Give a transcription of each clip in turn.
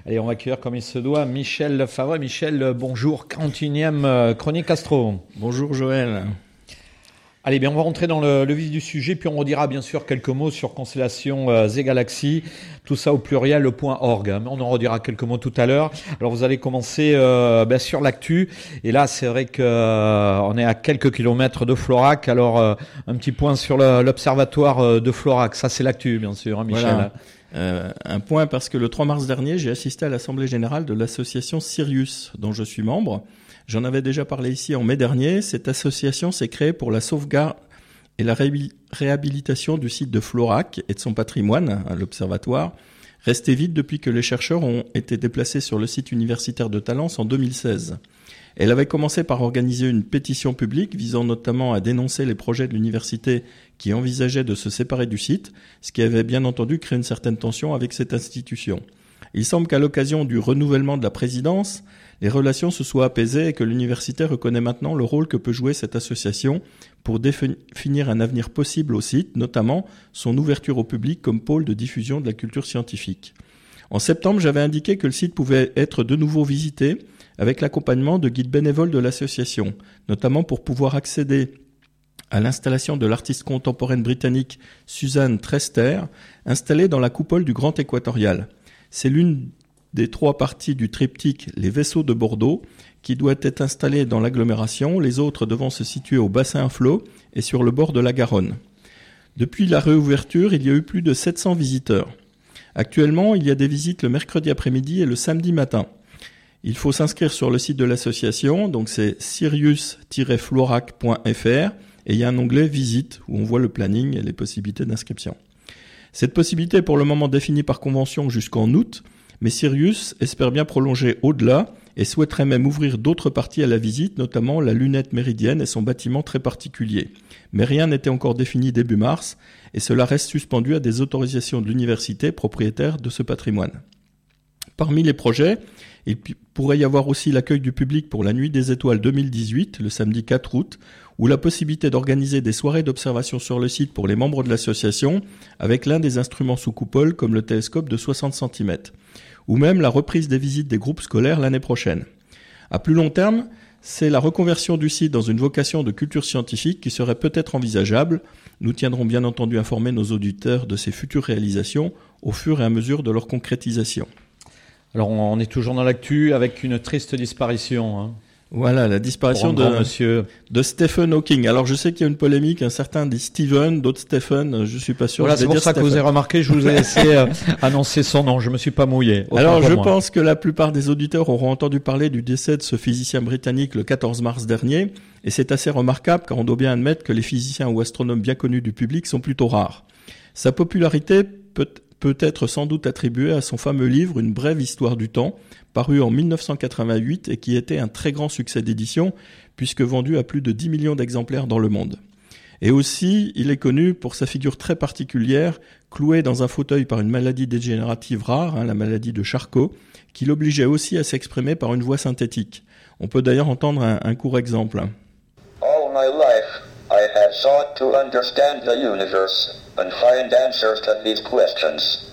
Allez, on va accueillir comme il se doit Michel Favre. Michel, bonjour, 41e Chronique Astro. Bonjour Joël. Allez, bien, on va rentrer dans le vif du sujet, puis on redira bien sûr quelques mots sur Constellations et Galaxies, tout ça au pluriel, .org. On en redira quelques mots tout à l'heure. Alors vous allez commencer sur l'actu, et là c'est vrai qu'on est à quelques kilomètres de Florac. Alors un petit point sur l'observatoire de Florac, ça c'est l'actu bien sûr, hein, Michel. Voilà. Un point parce que le 3 mars dernier, j'ai assisté à l'Assemblée Générale de l'association Sirius, dont je suis membre. J'en avais déjà parlé ici en mai dernier. Cette association s'est créée pour la sauvegarde et la réhabilitation du site de Florac et de son patrimoine, l'observatoire, resté vide depuis que les chercheurs ont été déplacés sur le site universitaire de Talence en 2016. Elle avait commencé par organiser une pétition publique visant notamment à dénoncer les projets de l'université qui envisageaient de se séparer du site, ce qui avait bien entendu créé une certaine tension avec cette institution. Il semble qu'à l'occasion du renouvellement de la présidence, les relations se soient apaisées et que l'université reconnaît maintenant le rôle que peut jouer cette association pour définir un avenir possible au site, notamment son ouverture au public comme pôle de diffusion de la culture scientifique. En septembre, j'avais indiqué que le site pouvait être de nouveau visité avec l'accompagnement de guides bénévoles de l'association, notamment pour pouvoir accéder à l'installation de l'artiste contemporaine britannique Suzanne Trester, installée dans la coupole du Grand Équatorial. C'est l'une des 3 parties du triptyque Les Vaisseaux de Bordeaux qui doit être installée dans l'agglomération, les autres devant se situer au bassin à flot et sur le bord de la Garonne. Depuis la réouverture, il y a eu plus de 700 visiteurs. Actuellement, il y a des visites le mercredi après-midi et le samedi matin. Il faut s'inscrire sur le site de l'association, donc c'est sirius-florac.fr et il y a un onglet Visite où on voit le planning et les possibilités d'inscription. Cette possibilité est pour le moment définie par convention jusqu'en août, mais Sirius espère bien prolonger au-delà et souhaiterait même ouvrir d'autres parties à la visite, notamment la lunette méridienne et son bâtiment très particulier. Mais rien n'était encore défini début mars et cela reste suspendu à des autorisations de l'université propriétaire de ce patrimoine. Parmi les projets, il pourrait y avoir aussi l'accueil du public pour la Nuit des Étoiles 2018, le samedi 4 août, ou la possibilité d'organiser des soirées d'observation sur le site pour les membres de l'association avec l'un des instruments sous coupole comme le télescope de 60 cm, ou même la reprise des visites des groupes scolaires l'année prochaine. À plus long terme, c'est la reconversion du site dans une vocation de culture scientifique qui serait peut-être envisageable. Nous tiendrons bien entendu informer nos auditeurs de ces futures réalisations au fur et à mesure de leur concrétisation. Alors on est toujours dans l'actu avec une triste disparition, hein. Voilà, la disparition de Stephen Hawking. Alors, je sais qu'il y a une polémique, un certain dit Stephen, d'autres Stephen, je suis pas sûr. Voilà, c'est pour ça que vous avez remarqué, je vous ai laissé annoncer son nom, je me suis pas mouillé. Alors, je pense que la plupart des auditeurs auront entendu parler du décès de ce physicien britannique le 14 mars dernier, et c'est assez remarquable car on doit bien admettre que les physiciens ou astronomes bien connus du public sont plutôt rares. Sa popularité peut être sans doute attribuée à son fameux livre « Une brève histoire du temps », paru en 1988 et qui était un très grand succès d'édition, puisque vendu à plus de 10 millions d'exemplaires dans le monde. Et aussi, il est connu pour sa figure très particulière, cloué dans un fauteuil par une maladie dégénérative rare, la maladie de Charcot, qui l'obligeait aussi à s'exprimer par une voix synthétique. On peut d'ailleurs entendre un court exemple. All my life, I have sought to understand the universe and find answers to these questions.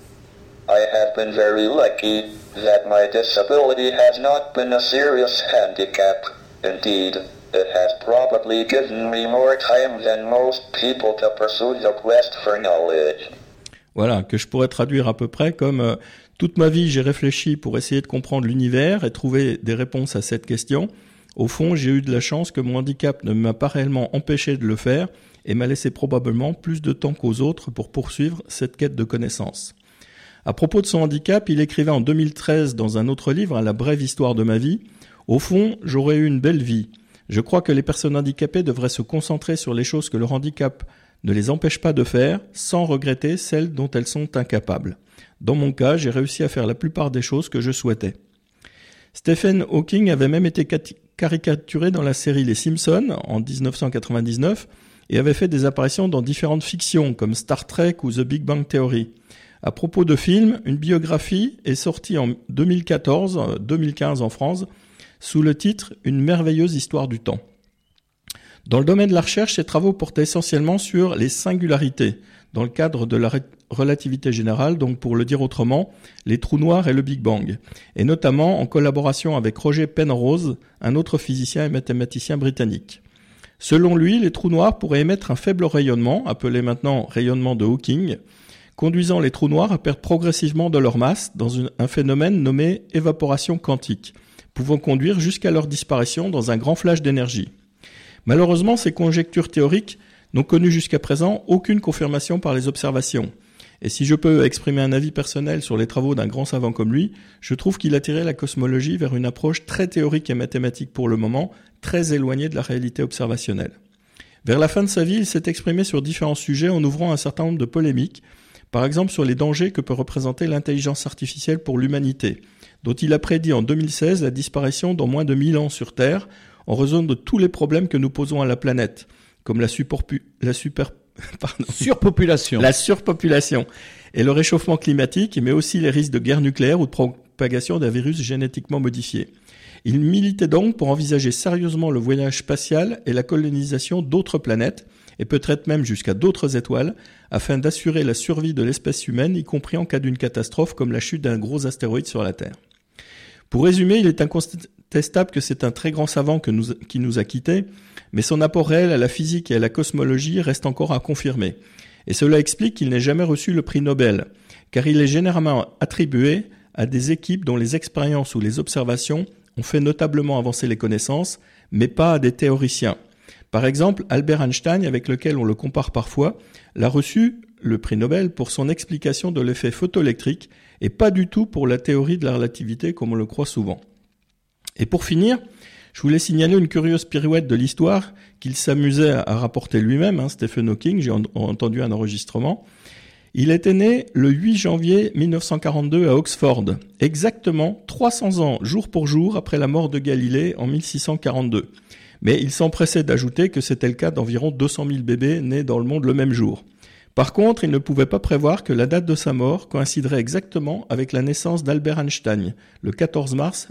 I have been very lucky that my disability has not been a serious handicap. Indeed, it has probably given me more time than most people to pursue the quest for knowledge. Voilà, que je pourrais traduire à peu près comme toute ma vie j'ai réfléchi pour essayer de comprendre l'univers et trouver des réponses à cette question. Au fond, j'ai eu de la chance que mon handicap ne m'a pas réellement empêché de le faire et m'a laissé probablement plus de temps qu'aux autres pour poursuivre cette quête de connaissances. À propos de son handicap, il écrivait en 2013 dans un autre livre, La brève histoire de ma vie, « Au fond, j'aurais eu une belle vie. Je crois que les personnes handicapées devraient se concentrer sur les choses que leur handicap ne les empêche pas de faire, sans regretter celles dont elles sont incapables. Dans mon cas, j'ai réussi à faire la plupart des choses que je souhaitais. » Stephen Hawking avait même été caricaturé dans la série Les Simpsons en 1999 et avait fait des apparitions dans différentes fictions comme Star Trek ou The Big Bang Theory. À propos de films, une biographie est sortie en 2015 en France, sous le titre « Une merveilleuse histoire du temps ». Dans le domaine de la recherche, ses travaux portaient essentiellement sur les singularités, dans le cadre de la relativité générale, donc pour le dire autrement, les trous noirs et le Big Bang, et notamment en collaboration avec Roger Penrose, un autre physicien et mathématicien britannique. Selon lui, les trous noirs pourraient émettre un faible rayonnement, appelé maintenant rayonnement de Hawking, conduisant les trous noirs à perdre progressivement de leur masse dans un phénomène nommé évaporation quantique, pouvant conduire jusqu'à leur disparition dans un grand flash d'énergie. Malheureusement, ces conjectures théoriques n'ont connu jusqu'à présent aucune confirmation par les observations. Et si je peux exprimer un avis personnel sur les travaux d'un grand savant comme lui, je trouve qu'il a tiré la cosmologie vers une approche très théorique et mathématique pour le moment, très éloignée de la réalité observationnelle. Vers la fin de sa vie, il s'est exprimé sur différents sujets en ouvrant un certain nombre de polémiques, par exemple sur les dangers que peut représenter l'intelligence artificielle pour l'humanité, dont il a prédit en 2016 la disparition dans moins de 1000 ans sur Terre, en raison de tous les problèmes que nous posons à la planète, comme la surpopulation et le réchauffement climatique, mais aussi les risques de guerre nucléaire ou de propagation d'un virus génétiquement modifié. Il militait donc pour envisager sérieusement le voyage spatial et la colonisation d'autres planètes, et peut-être même jusqu'à d'autres étoiles, afin d'assurer la survie de l'espèce humaine, y compris en cas d'une catastrophe comme la chute d'un gros astéroïde sur la Terre. Pour résumer, il est incontestable que c'est un très grand savant qui nous a quittés, mais son apport réel à la physique et à la cosmologie reste encore à confirmer. Et cela explique qu'il n'ait jamais reçu le prix Nobel, car il est généralement attribué à des équipes dont les expériences ou les observations ont fait notablement avancer les connaissances, mais pas à des théoriciens. Par exemple, Albert Einstein, avec lequel on le compare parfois, l'a reçu le prix Nobel pour son explication de l'effet photoélectrique et pas du tout pour la théorie de la relativité comme on le croit souvent. Et pour finir, je voulais signaler une curieuse pirouette de l'histoire qu'il s'amusait à rapporter lui-même, Stephen Hawking, j'ai entendu un enregistrement. Il était né le 8 janvier 1942 à Oxford, exactement 300 ans jour pour jour après la mort de Galilée en 1642. Mais il s'empressait d'ajouter que c'était le cas d'environ 200 000 bébés nés dans le monde le même jour. Par contre, il ne pouvait pas prévoir que la date de sa mort coïnciderait exactement avec la naissance d'Albert Einstein, le 14 mars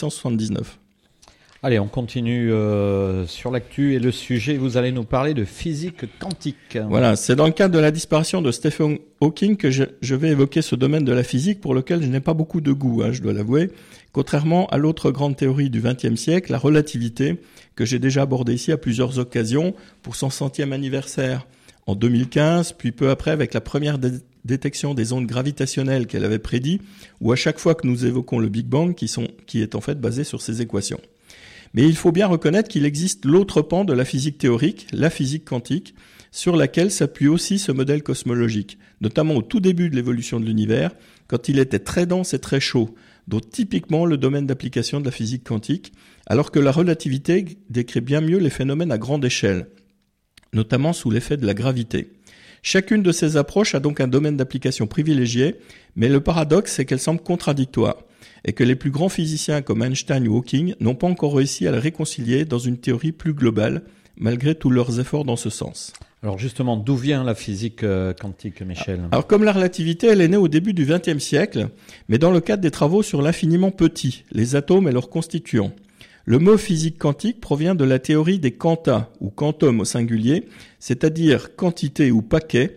1879. Allez, on continue sur l'actu et le sujet, vous allez nous parler de physique quantique. Voilà, c'est dans le cadre de la disparition de Stephen Hawking que je vais évoquer ce domaine de la physique pour lequel je n'ai pas beaucoup de goût, je dois l'avouer. Contrairement à l'autre grande théorie du XXe siècle, la relativité, que j'ai déjà abordée ici à plusieurs occasions, pour son 100e anniversaire en 2015, puis peu après avec la première détection des ondes gravitationnelles qu'elle avait prédit, ou à chaque fois que nous évoquons le Big Bang, qui est en fait basé sur ces équations. Mais il faut bien reconnaître qu'il existe l'autre pan de la physique théorique, la physique quantique, sur laquelle s'appuie aussi ce modèle cosmologique, notamment au tout début de l'évolution de l'univers, quand il était très dense et très chaud, dont typiquement le domaine d'application de la physique quantique, alors que la relativité décrit bien mieux les phénomènes à grande échelle, notamment sous l'effet de la gravité. Chacune de ces approches a donc un domaine d'application privilégié, mais le paradoxe, c'est qu'elles semblent contradictoires, et que les plus grands physiciens comme Einstein ou Hawking n'ont pas encore réussi à les réconcilier dans une théorie plus globale, malgré tous leurs efforts dans ce sens. Alors justement, d'où vient la physique quantique, Michel ? Alors comme la relativité, elle est née au début du XXe siècle, mais dans le cadre des travaux sur l'infiniment petit, les atomes et leurs constituants. Le mot physique quantique provient de la théorie des quanta, ou quantum au singulier, c'est-à-dire quantité ou paquet,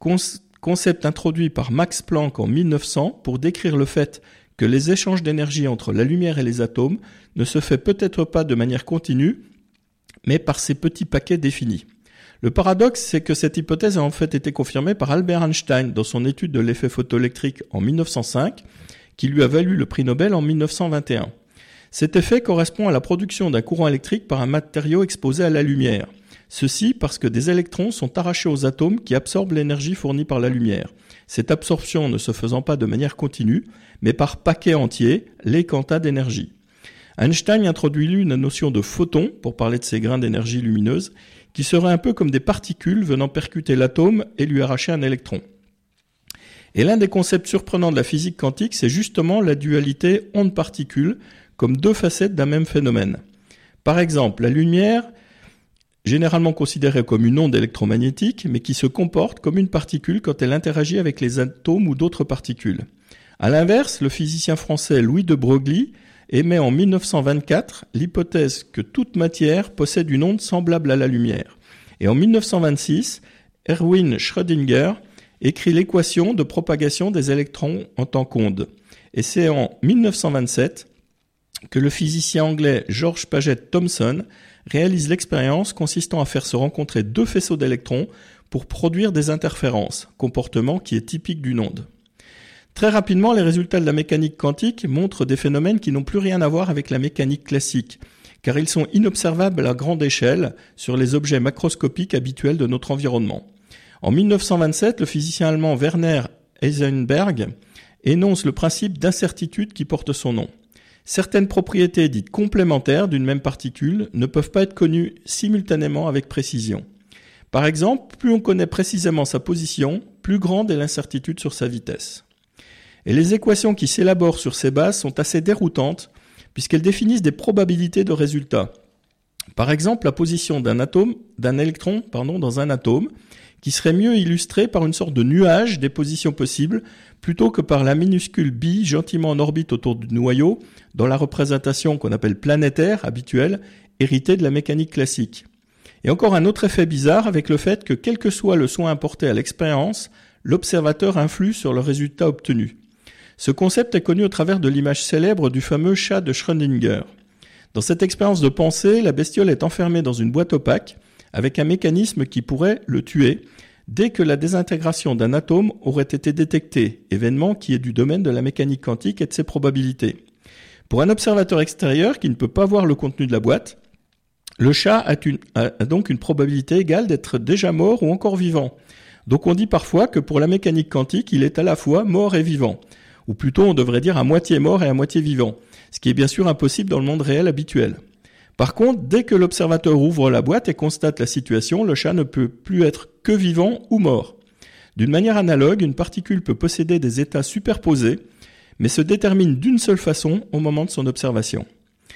concept introduit par Max Planck en 1900 pour décrire le fait que les échanges d'énergie entre la lumière et les atomes ne se fait peut-être pas de manière continue, mais par ces petits paquets définis. Le paradoxe, c'est que cette hypothèse a en fait été confirmée par Albert Einstein dans son étude de l'effet photoélectrique en 1905, qui lui a valu le prix Nobel en 1921. Cet effet correspond à la production d'un courant électrique par un matériau exposé à la lumière. Ceci parce que des électrons sont arrachés aux atomes qui absorbent l'énergie fournie par la lumière. Cette absorption ne se faisant pas de manière continue, mais par paquets entiers, les quantas d'énergie. Einstein introduit lui une notion de photon, pour parler de ces grains d'énergie lumineuse, qui seraient un peu comme des particules venant percuter l'atome et lui arracher un électron. Et l'un des concepts surprenants de la physique quantique, c'est justement la dualité onde-particule, comme deux facettes d'un même phénomène. Par exemple, la lumière, généralement considérée comme une onde électromagnétique, mais qui se comporte comme une particule quand elle interagit avec les atomes ou d'autres particules. À l'inverse, le physicien français Louis de Broglie émet en 1924 l'hypothèse que toute matière possède une onde semblable à la lumière. Et en 1926, Erwin Schrödinger écrit l'équation de propagation des électrons en tant qu'onde. Et c'est en 1927 que le physicien anglais George Paget Thomson réalise l'expérience consistant à faire se rencontrer deux faisceaux d'électrons pour produire des interférences, comportement qui est typique d'une onde. Très rapidement, les résultats de la mécanique quantique montrent des phénomènes qui n'ont plus rien à voir avec la mécanique classique, car ils sont inobservables à grande échelle sur les objets macroscopiques habituels de notre environnement. En 1927, le physicien allemand Werner Heisenberg énonce le principe d'incertitude qui porte son nom. Certaines propriétés dites complémentaires d'une même particule ne peuvent pas être connues simultanément avec précision. Par exemple, plus on connaît précisément sa position, plus grande est l'incertitude sur sa vitesse. Et les équations qui s'élaborent sur ces bases sont assez déroutantes puisqu'elles définissent des probabilités de résultats. Par exemple, la position d'un électron dans un atome qui serait mieux illustrée par une sorte de nuage des positions possibles plutôt que par la minuscule bille gentiment en orbite autour du noyau dans la représentation qu'on appelle planétaire habituelle, héritée de la mécanique classique. Et encore un autre effet bizarre avec le fait que quel que soit le soin apporté à l'expérience, l'observateur influe sur le résultat obtenu. Ce concept est connu au travers de l'image célèbre du fameux chat de Schrödinger. Dans cette expérience de pensée, la bestiole est enfermée dans une boîte opaque avec un mécanisme qui pourrait le tuer dès que la désintégration d'un atome aurait été détectée, événement qui est du domaine de la mécanique quantique et de ses probabilités. Pour un observateur extérieur qui ne peut pas voir le contenu de la boîte, le chat a donc une probabilité égale d'être déjà mort ou encore vivant. Donc on dit parfois que pour la mécanique quantique, il est à la fois mort et vivant. Ou plutôt on devrait dire à moitié mort et à moitié vivant, ce qui est bien sûr impossible dans le monde réel habituel. Par contre, dès que l'observateur ouvre la boîte et constate la situation, le chat ne peut plus être que vivant ou mort. D'une manière analogue, une particule peut posséder des états superposés, mais se détermine d'une seule façon au moment de son observation.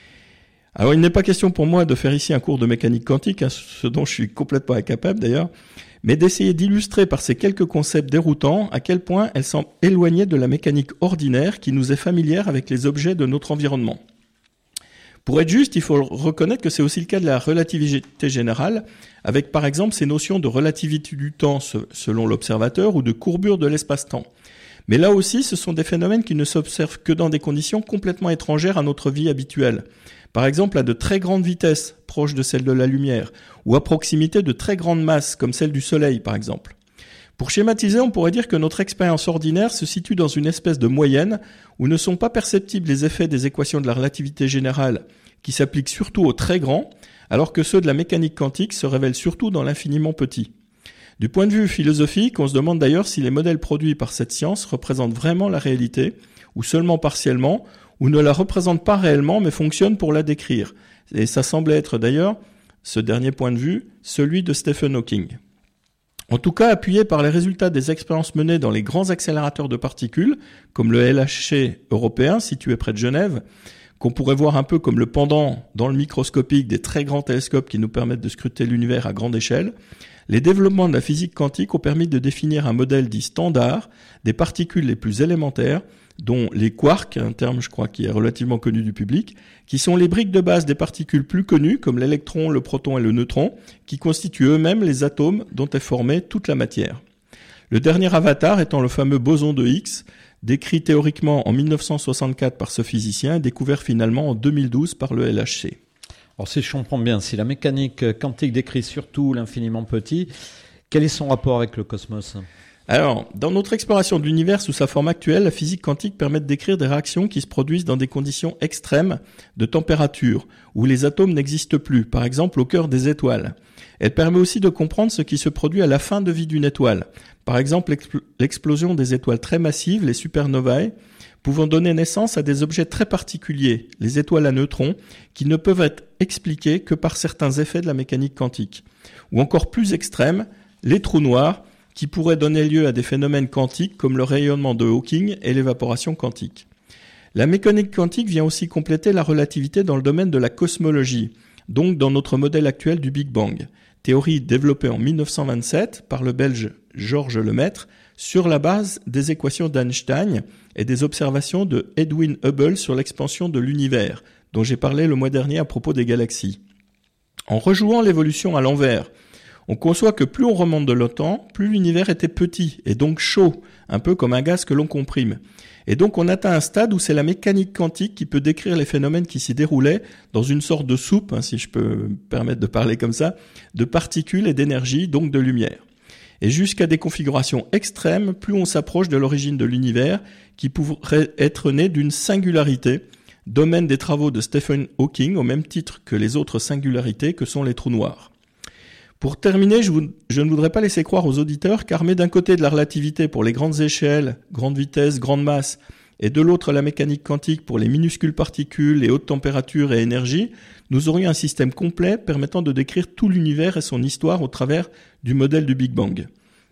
Alors il n'est pas question pour moi de faire ici un cours de mécanique quantique, ce dont je suis complètement incapable d'ailleurs, mais d'essayer d'illustrer par ces quelques concepts déroutants à quel point elle semble éloignée de la mécanique ordinaire qui nous est familière avec les objets de notre environnement. Pour être juste, il faut reconnaître que c'est aussi le cas de la relativité générale, avec par exemple ces notions de relativité du temps selon l'observateur ou de courbure de l'espace-temps. Mais là aussi, ce sont des phénomènes qui ne s'observent que dans des conditions complètement étrangères à notre vie habituelle. Par exemple, à de très grandes vitesses, proches de celles de la lumière, ou à proximité de très grandes masses, comme celle du Soleil, par exemple. Pour schématiser, on pourrait dire que notre expérience ordinaire se situe dans une espèce de moyenne où ne sont pas perceptibles les effets des équations de la relativité générale, qui s'appliquent surtout aux très grands, alors que ceux de la mécanique quantique se révèlent surtout dans l'infiniment petit. Du point de vue philosophique, on se demande d'ailleurs si les modèles produits par cette science représentent vraiment la réalité, ou seulement partiellement, ou ne la représentent pas réellement mais fonctionnent pour la décrire. Et ça semble être d'ailleurs, ce dernier point de vue, celui de Stephen Hawking. En tout cas, appuyé par les résultats des expériences menées dans les grands accélérateurs de particules, comme le LHC européen situé près de Genève, qu'on pourrait voir un peu comme le pendant dans le microscopique des très grands télescopes qui nous permettent de scruter l'univers à grande échelle, les développements de la physique quantique ont permis de définir un modèle dit standard des particules les plus élémentaires, dont les quarks, un terme je crois qui est relativement connu du public, qui sont les briques de base des particules plus connues comme l'électron, le proton et le neutron, qui constituent eux-mêmes les atomes dont est formée toute la matière. Le dernier avatar étant le fameux boson de Higgs, décrit théoriquement en 1964 par ce physicien et découvert finalement en 2012 par le LHC. Alors si je comprends bien, si la mécanique quantique décrit surtout l'infiniment petit, quel est son rapport avec le cosmos ? Alors, dans notre exploration de l'univers sous sa forme actuelle, la physique quantique permet de décrire des réactions qui se produisent dans des conditions extrêmes de température, où les atomes n'existent plus, par exemple au cœur des étoiles. Elle permet aussi de comprendre ce qui se produit à la fin de vie d'une étoile. Par exemple, l'explosion des étoiles très massives, les supernovae, pouvant donner naissance à des objets très particuliers, les étoiles à neutrons, qui ne peuvent être expliqués que par certains effets de la mécanique quantique. Ou encore plus extrêmes, les trous noirs, qui pourraient donner lieu à des phénomènes quantiques comme le rayonnement de Hawking et l'évaporation quantique. La mécanique quantique vient aussi compléter la relativité dans le domaine de la cosmologie, donc dans notre modèle actuel du Big Bang, théorie développée en 1927 par le Belge Georges Lemaître sur la base des équations d'Einstein et des observations de Edwin Hubble sur l'expansion de l'univers, dont j'ai parlé le mois dernier à propos des galaxies. En rejouant l'évolution à l'envers, On conçoit que plus on remonte de l'OTAN, plus l'univers était petit et donc chaud, un peu comme un gaz que l'on comprime. Et donc on atteint un stade où c'est la mécanique quantique qui peut décrire les phénomènes qui s'y déroulaient dans une sorte de soupe, si je peux me permettre de parler comme ça, de particules et d'énergie, donc de lumière. Et jusqu'à des configurations extrêmes, plus on s'approche de l'origine de l'univers, qui pourrait être né d'une singularité, domaine des travaux de Stephen Hawking, au même titre que les autres singularités que sont les trous noirs. Pour terminer, je ne voudrais pas laisser croire aux auditeurs qu'armés d'un côté de la relativité pour les grandes échelles, grande vitesse, grande masse, et de l'autre la mécanique quantique pour les minuscules particules, les hautes températures et énergie, nous aurions un système complet permettant de décrire tout l'univers et son histoire au travers du modèle du Big Bang.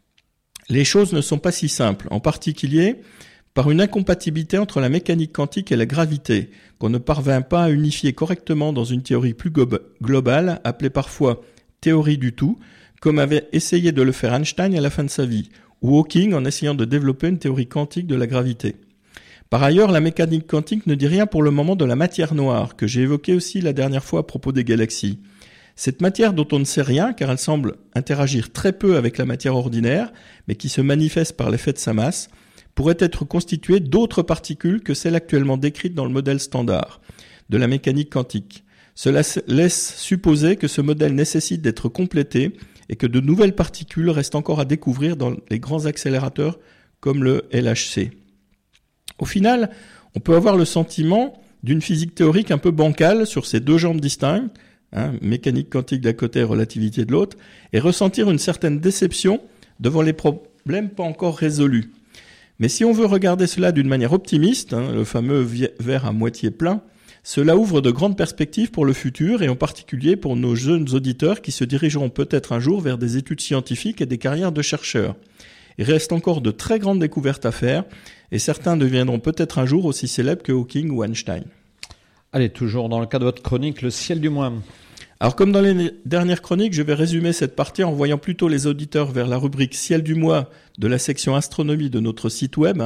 Les choses ne sont pas si simples, en particulier par une incompatibilité entre la mécanique quantique et la gravité, qu'on ne parvint pas à unifier correctement dans une théorie plus globale, appelée parfois théorie du tout, comme avait essayé de le faire Einstein à la fin de sa vie, ou Hawking en essayant de développer une théorie quantique de la gravité. Par ailleurs, la mécanique quantique ne dit rien pour le moment de la matière noire, que j'ai évoquée aussi la dernière fois à propos des galaxies. Cette matière dont on ne sait rien, car elle semble interagir très peu avec la matière ordinaire, mais qui se manifeste par l'effet de sa masse, pourrait être constituée d'autres particules que celles actuellement décrites dans le modèle standard de la mécanique quantique. Cela laisse supposer que ce modèle nécessite d'être complété et que de nouvelles particules restent encore à découvrir dans les grands accélérateurs comme le LHC. Au final, on peut avoir le sentiment d'une physique théorique un peu bancale sur ces deux jambes distinctes, mécanique quantique d'un côté et relativité de l'autre, et ressentir une certaine déception devant les problèmes pas encore résolus. Mais si on veut regarder cela d'une manière optimiste, le fameux verre à moitié plein, cela ouvre de grandes perspectives pour le futur et en particulier pour nos jeunes auditeurs qui se dirigeront peut-être un jour vers des études scientifiques et des carrières de chercheurs. Il reste encore de très grandes découvertes à faire et certains deviendront peut-être un jour aussi célèbres que Hawking ou Einstein. Allez, toujours dans le cas de votre chronique, le ciel du mois. Alors comme dans les dernières chroniques, je vais résumer cette partie en envoyant plutôt les auditeurs vers la rubrique Ciel du mois de la section astronomie de notre site web,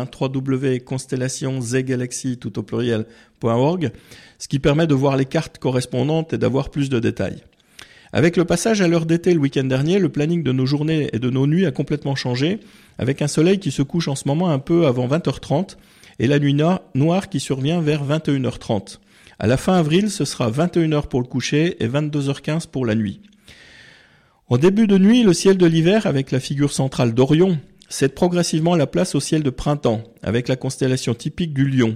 www.constellationsgalaxy tout au pluriel.org, ce qui permet de voir les cartes correspondantes et d'avoir plus de détails. Avec le passage à l'heure d'été le week-end dernier, le planning de nos journées et de nos nuits a complètement changé, avec un soleil qui se couche en ce moment un peu avant 20h30 et la nuit noire qui survient vers 21h30. À la fin avril, ce sera 21h pour le coucher et 22h15 pour la nuit. En début de nuit, le ciel de l'hiver, avec la figure centrale d'Orion, cède progressivement la place au ciel de printemps, avec la constellation typique du Lion.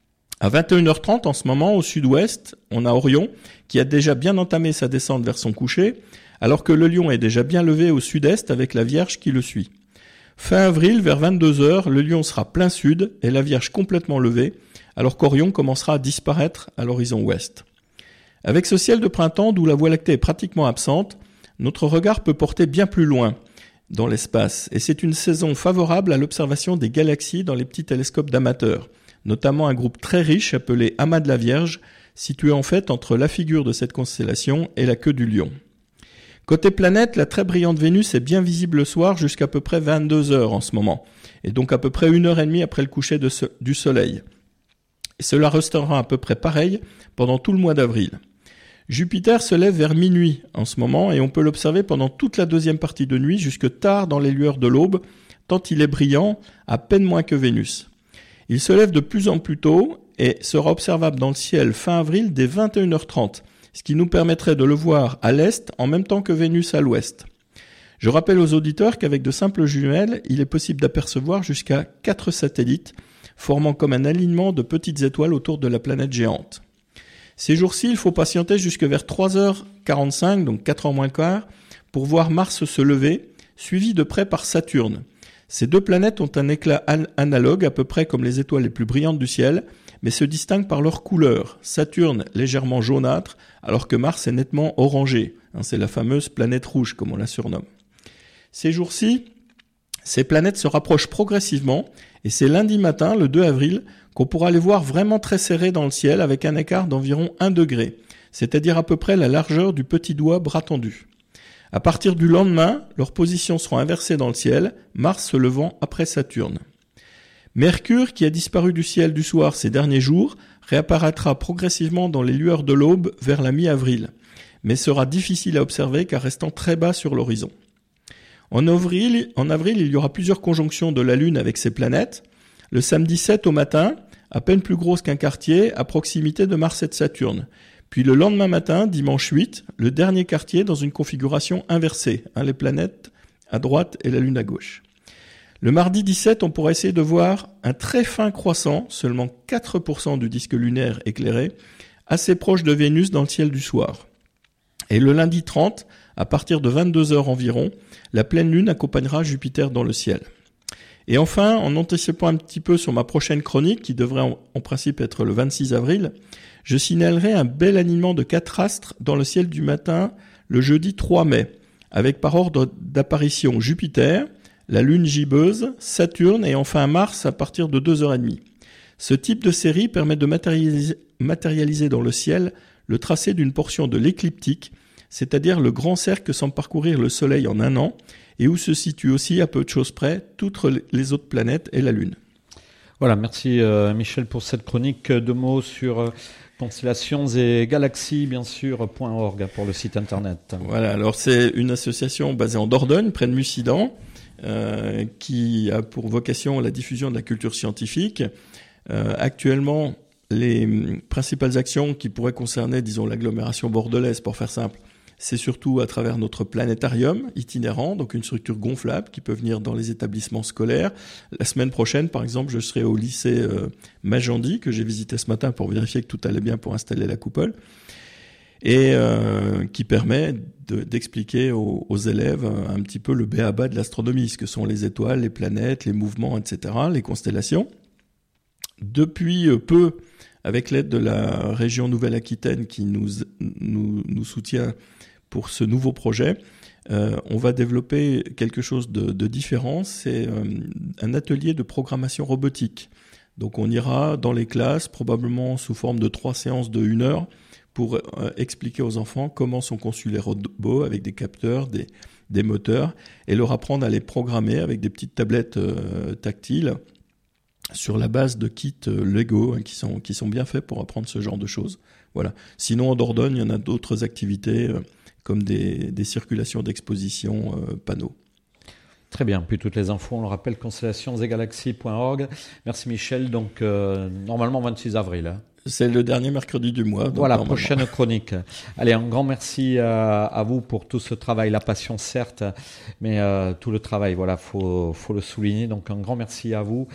À 21h30, en ce moment, au sud-ouest, on a Orion, qui a déjà bien entamé sa descente vers son coucher, alors que le Lion est déjà bien levé au sud-est avec la Vierge qui le suit. Fin avril, vers 22h, le Lion sera plein sud et la Vierge complètement levée, alors qu'Orion commencera à disparaître à l'horizon ouest. Avec ce ciel de printemps, d'où la Voie lactée est pratiquement absente, notre regard peut porter bien plus loin dans l'espace, et c'est une saison favorable à l'observation des galaxies dans les petits télescopes d'amateurs, notamment un groupe très riche appelé Amas de la Vierge, situé en fait entre la figure de cette constellation et la queue du Lion. Côté planète, la très brillante Vénus est bien visible le soir jusqu'à peu près 22h en ce moment, et donc à peu près 1h30 après le coucher du Soleil. Et cela restera à peu près pareil pendant tout le mois d'avril. Jupiter se lève vers minuit en ce moment et on peut l'observer pendant toute la deuxième partie de nuit jusque tard dans les lueurs de l'aube, tant il est brillant, à peine moins que Vénus. Il se lève de plus en plus tôt et sera observable dans le ciel fin avril dès 21h30, ce qui nous permettrait de le voir à l'est en même temps que Vénus à l'ouest. Je rappelle aux auditeurs qu'avec de simples jumelles, il est possible d'apercevoir jusqu'à 4 satellites, formant comme un alignement de petites étoiles autour de la planète géante. Ces jours-ci, il faut patienter jusque vers 3h45, donc 4h moins le quart, pour voir Mars se lever, suivi de près par Saturne. Ces deux planètes ont un éclat analogue, à peu près comme les étoiles les plus brillantes du ciel, mais se distinguent par leur couleur. Saturne légèrement jaunâtre, alors que Mars est nettement orangé. C'est la fameuse planète rouge, comme on la surnomme. Ces jours-ci, ces planètes se rapprochent progressivement, et c'est lundi matin, le 2 avril, qu'on pourra les voir vraiment très serrées dans le ciel avec un écart d'environ 1 degré, c'est-à-dire à peu près la largeur du petit doigt bras tendu. À partir du lendemain, leurs positions seront inversées dans le ciel, Mars se levant après Saturne. Mercure, qui a disparu du ciel du soir ces derniers jours, réapparaîtra progressivement dans les lueurs de l'aube vers la mi-avril. mais sera difficile à observer car restant très bas sur l'horizon. En avril, il y aura plusieurs conjonctions de la Lune avec ses planètes. Le samedi 7 au matin, à peine plus grosse qu'un quartier, à proximité de Mars et de Saturne. Puis le lendemain matin, dimanche 8, le dernier quartier dans une configuration inversée, les planètes à droite et la Lune à gauche. Le mardi 17, on pourra essayer de voir un très fin croissant, seulement 4% du disque lunaire éclairé, assez proche de Vénus dans le ciel du soir. Et le lundi 30, à partir de 22h environ, la pleine lune accompagnera Jupiter dans le ciel. Et enfin, en anticipant un petit peu sur ma prochaine chronique, qui devrait en principe être le 26 avril, je signalerai un bel alignement de 4 astres dans le ciel du matin le jeudi 3 mai, avec par ordre d'apparition Jupiter, la Lune gibbeuse, Saturne et enfin Mars à partir de 2h30. Ce type de série permet de matérialiser dans le ciel le tracé d'une portion de l'écliptique, c'est-à-dire le grand cercle que semble parcourir le Soleil en un an, et où se situent aussi, à peu de choses près, toutes les autres planètes et la Lune. Voilà, merci Michel pour cette chronique. 2 mots sur constellations et galaxies, bien sûr, .org pour le site internet. Voilà, alors c'est une association basée en Dordogne, près de Mussidan, qui a pour vocation la diffusion de la culture scientifique. Actuellement, les principales actions qui pourraient concerner, disons, l'agglomération bordelaise, pour faire simple, c'est surtout à travers notre planétarium itinérant, donc une structure gonflable qui peut venir dans les établissements scolaires. La semaine prochaine, par exemple, je serai au lycée Magendie, que j'ai visité ce matin pour vérifier que tout allait bien pour installer la coupole, et qui permet d'expliquer aux élèves un petit peu le b.a.-ba de l'astronomie, ce que sont les étoiles, les planètes, les mouvements, etc., les constellations. Depuis peu, avec l'aide de la région Nouvelle-Aquitaine qui nous soutient pour ce nouveau projet, on va développer quelque chose de différent. C'est un atelier de programmation robotique. Donc on ira dans les classes, probablement sous forme de 3 séances de 1 heure, pour expliquer aux enfants comment sont conçus les robots avec des capteurs, des moteurs, et leur apprendre à les programmer avec des petites tablettes tactiles sur la base de kits Lego qui sont bien faits pour apprendre ce genre de choses. Voilà. Sinon, en Dordogne, il y en a d'autres activités comme des circulations d'exposition panneaux. Très bien. Puis toutes les infos, on le rappelle, constellationsgalaxies.org. Merci Michel. Donc, normalement, 26 avril. Hein. C'est le dernier mercredi du mois. Voilà, prochaine chronique. Allez, un grand merci à vous pour tout ce travail, la passion certes, mais tout le travail, voilà, faut le souligner. Donc un grand merci à vous